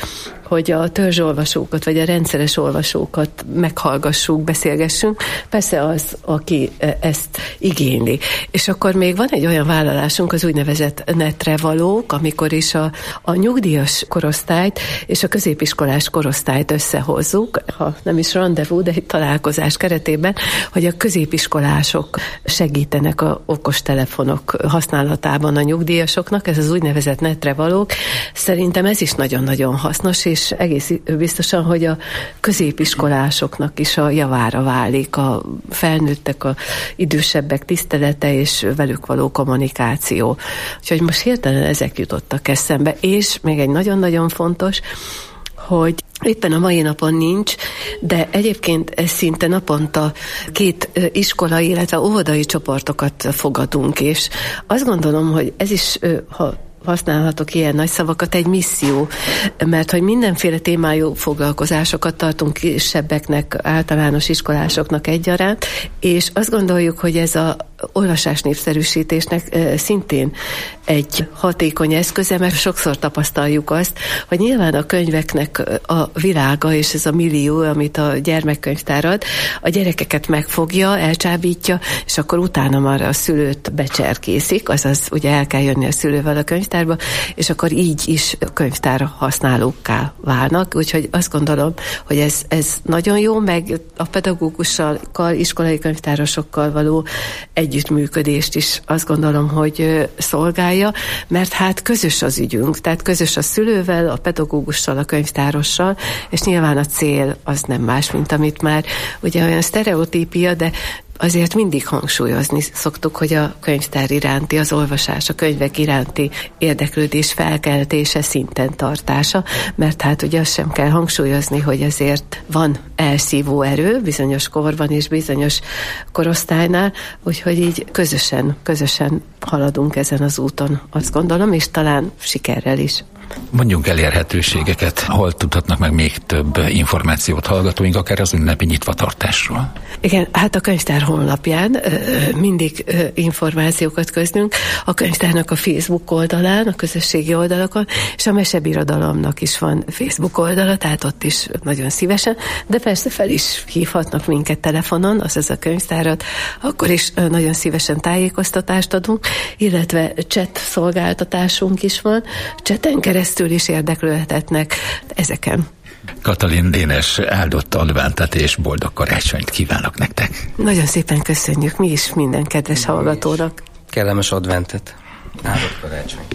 hogy a törzsolvasókat, vagy a rendszeres olvasókat meghallgassuk, beszélgessünk. Persze az, aki ezt igényli. És akkor még van egy olyan vállalásunk, az úgynevezett netre valók, amikor is a, a nyugdíjas korosztályt és a középiskolás korosztályt összehozzuk, ha nem is rendezvú, de egy találkozás keretében, hogy a középiskolások segítenek a okostelefonok használatában a nyugdíjasoknak, ez az úgynevezett netre valók. Szerintem ez is nagyon-nagyon hasznos, és egész biztosan, hogy a középiskolásoknak is a javára válik a felnőttek, a idősebbek tisztelete és velük való kommunikáció. Úgyhogy most hirtelen ezek jutottak eszembe, és még egy nagyon-nagyon fontos, hogy éppen a mai napon nincs, de egyébként ez szinte naponta két iskolai, illetve óvodai csoportokat fogadunk, és azt gondolom, hogy ez is, ha használhatok ilyen nagy szavakat, egy misszió, mert hogy mindenféle témájú foglalkozásokat tartunk kisebbeknek, általános iskolásoknak egyaránt, és azt gondoljuk, hogy ez a olvasás népszerűsítésnek szintén egy hatékony eszköze, mert sokszor tapasztaljuk azt, hogy nyilván a könyveknek a világa, és ez a millió, amit a gyermekkönyvtár ad, a gyerekeket megfogja, elcsábítja, és akkor utána már a szülőt becserkészik, azaz ugye el kell jönni a szülővel a könyvtárba, és akkor így is könyvtár használókká válnak, úgyhogy azt gondolom, hogy ez, ez nagyon jó, meg a pedagógussal, iskolai könyvtárosokkal való együttműködést is azt gondolom, hogy szolgálja, mert hát közös az ügyünk, tehát közös a szülővel, a pedagógussal, a könyvtárossal, és nyilván a cél az nem más, mint amit már ugye olyan sztereotípia, de azért mindig hangsúlyozni szoktuk, hogy a könyvtár iránti, az olvasás, a könyvek iránti érdeklődés felkeltése, szinten tartása, mert hát ugye azt sem kell hangsúlyozni, hogy azért van elszívó erő bizonyos korban és bizonyos korosztálynál, úgyhogy így közösen, közösen haladunk ezen az úton, azt gondolom, és talán sikerrel is. Mondjunk elérhetőségeket, hol tudhatnak meg még több információt hallgatóink, akár az ünnepi nyitvatartásról. Igen, hát a könyvtár honlapján mindig információkat közlünk, a könyvtárnak a Facebook oldalán, a közösségi oldalakon, és a Mesebirodalomnak is van Facebook oldala, tehát ott is nagyon szívesen, de persze fel is hívhatnak minket telefonon, azaz a könyvtárat, akkor is nagyon szívesen tájékoztatást adunk, illetve chat szolgáltatásunk is van, chaten keresztül is érdeklődhetnek ezeken. Katalin Dénes, áldott adventet és boldog karácsonyt kívánok nektek. Nagyon szépen köszönjük, mi is minden kedves hallgatónak. Kellemes adventet, áldott karácsonyt.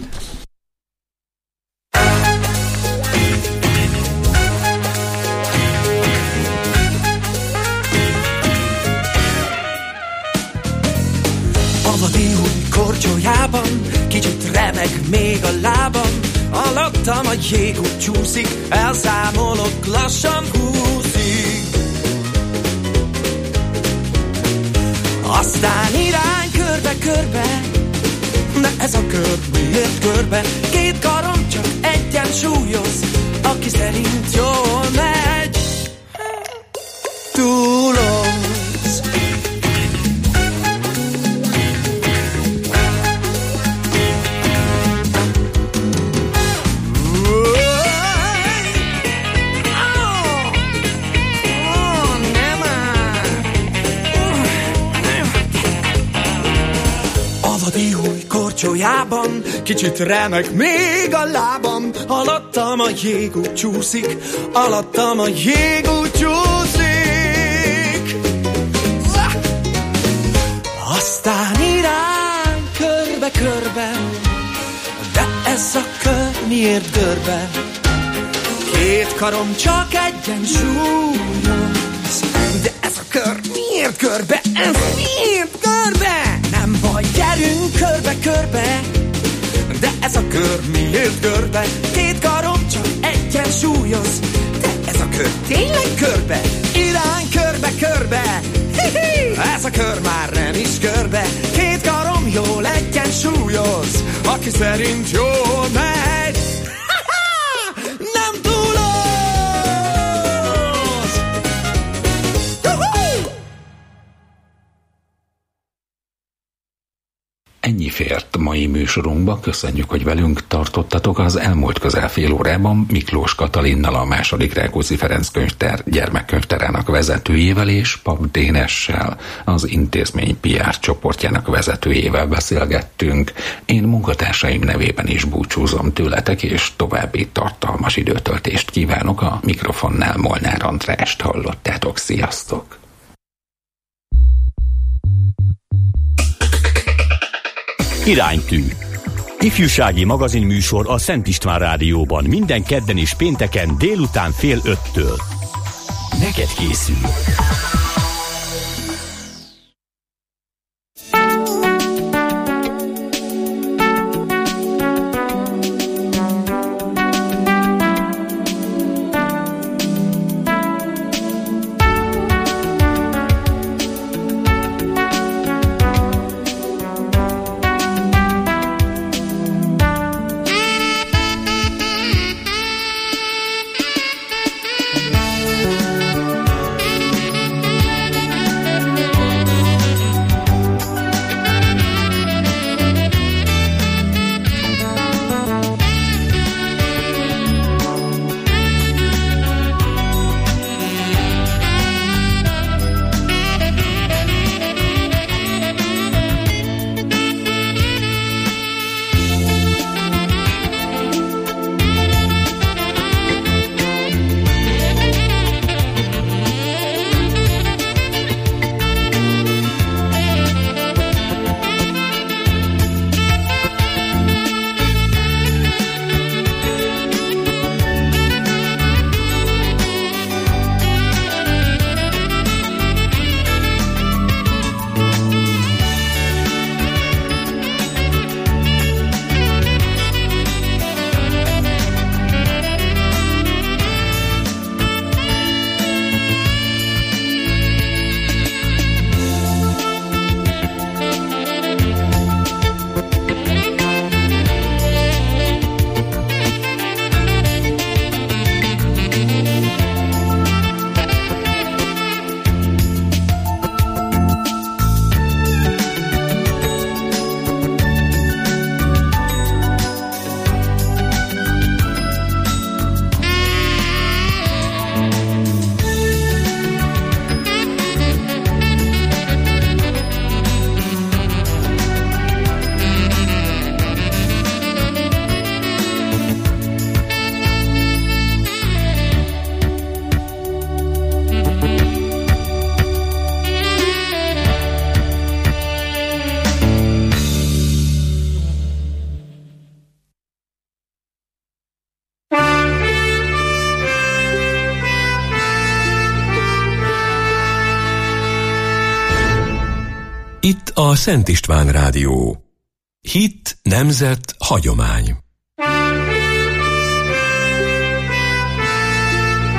A vadiúj korcsolyában kicsit remeg még a lábam, alattam a jégút csúszik, elszámolok lassan húszig. Aztán irány körbe-körbe, de ez a kör miért körbe? Két karom csak egyensúlyoz, aki szerint jól megy. Túloz. Új korcsolyában kicsit remeg még a lábam, alattam a jégút csúszik, alattam a jégút csúszik. Aztán irány körbe-körbe, de ez a kör miért görbe? Két karom csak egyensúlyoz, de ez a kör miért körbe? Ez miért körbe? Nem baj, gyerünk körbe-körbe, de ez a kör miért körbe? Két karom csak egyensúlyoz, de ez a kör tényleg körbe? Irány körbe-körbe, hi-hi! Ez a kör már nem is körbe. Két karom jól egyensúlyoz, aki szerint jól megy. Nem túloz! Ennyi így fért mai műsorunkba. Köszönjük, hogy velünk tartottatok. Az elmúlt közel fél órában Miklós Katalinnal, a második Rákóczi Ferenc könyvtár gyermekkönyvtárának vezetőjével és Pap Dénessel, az intézmény pé er csoportjának vezetőjével beszélgettünk. Én munkatársaim nevében is búcsúzom tőletek, és további tartalmas időtöltést kívánok. A mikrofonnál Molnár Andrást hallottátok. Sziasztok! Iránytű. Ifjúsági magazinműsor a Szent István Rádióban minden kedden és pénteken délután fél öttől. Neked készül. Itt a Szent István Rádió. Hit, nemzet, hagyomány.